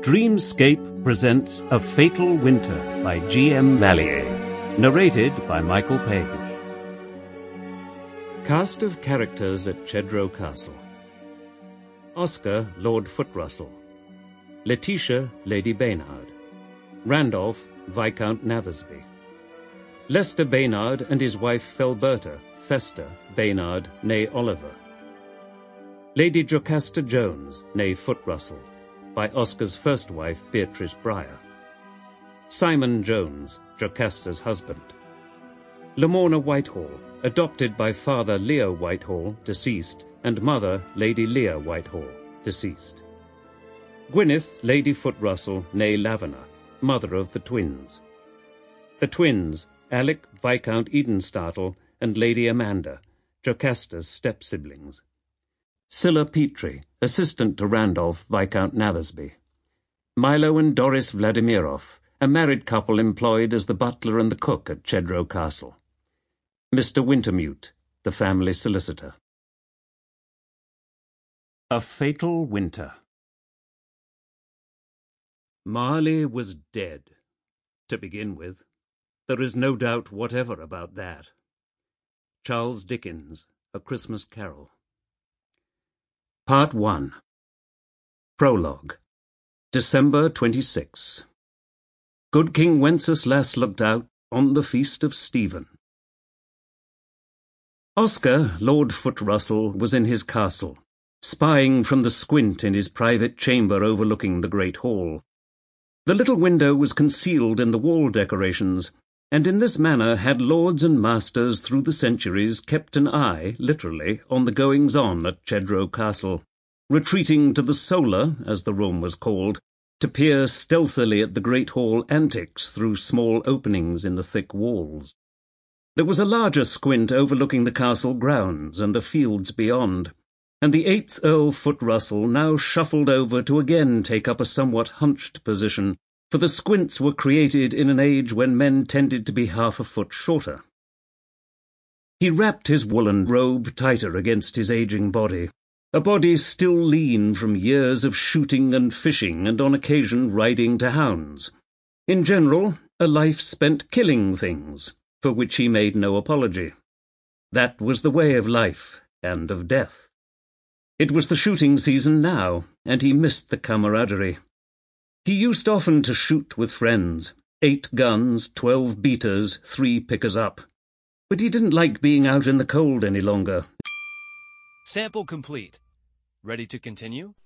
Dreamscape presents A Fatal Winter by G.M. Mallier, narrated by Michael Page. Cast of characters at Chedrow Castle. Oscar, Lord Footrussell. Letitia, Lady Baynard. Randolph, Viscount Nathersby. Lester Baynard and his wife Felberta, Festa, Baynard, née Oliver. Lady Jocasta Jones, née Footrussell, by Oscar's first wife, Beatrice Briar. Simon Jones, Jocasta's husband. Lamorna Whitehall, adopted by father Leo Whitehall, deceased, and mother Lady Leah Whitehall, deceased. Gwyneth, Lady Footrussell, née Lavenor, mother of the twins. The twins, Alec, Viscount Edenstartle, and Lady Amanda, Jocasta's step-siblings. Scylla Petrie, assistant to Randolph, Viscount Nathersby. Milo and Doris Vladimirov, a married couple employed as the butler and the cook at Chedrow Castle. Mr. Wintermute, the family solicitor. A Fatal Winter. Marley was dead, to begin with. There is no doubt whatever about that. Charles Dickens, A Christmas Carol. Part 1. Prologue. December 26. Good King Wenceslas looked out on the feast of Stephen. Oscar, Lord Footrussell, was in his castle, spying from the squint in his private chamber overlooking the great hall. The little window was concealed in the wall decorations, and in this manner had lords and masters through the centuries kept an eye, literally, on the goings-on at Chedrow Castle, retreating to the solar, as the room was called, to peer stealthily at the great hall antics through small openings in the thick walls. There was a larger squint overlooking the castle grounds and the fields beyond, and the 8th Earl Footrussell now shuffled over to again take up a somewhat hunched position, for the squints were created in an age when men tended to be half a foot shorter. He wrapped his woolen robe tighter against his aging body, a body still lean from years of shooting and fishing and on occasion riding to hounds. In general, a life spent killing things, for which he made no apology. That was the way of life and of death. It was the shooting season now, and he missed the camaraderie. He used often to shoot with friends, 8 guns, 12 beaters, 3 pickers-up. But he didn't like being out in the cold any longer. Sample complete. Ready to continue?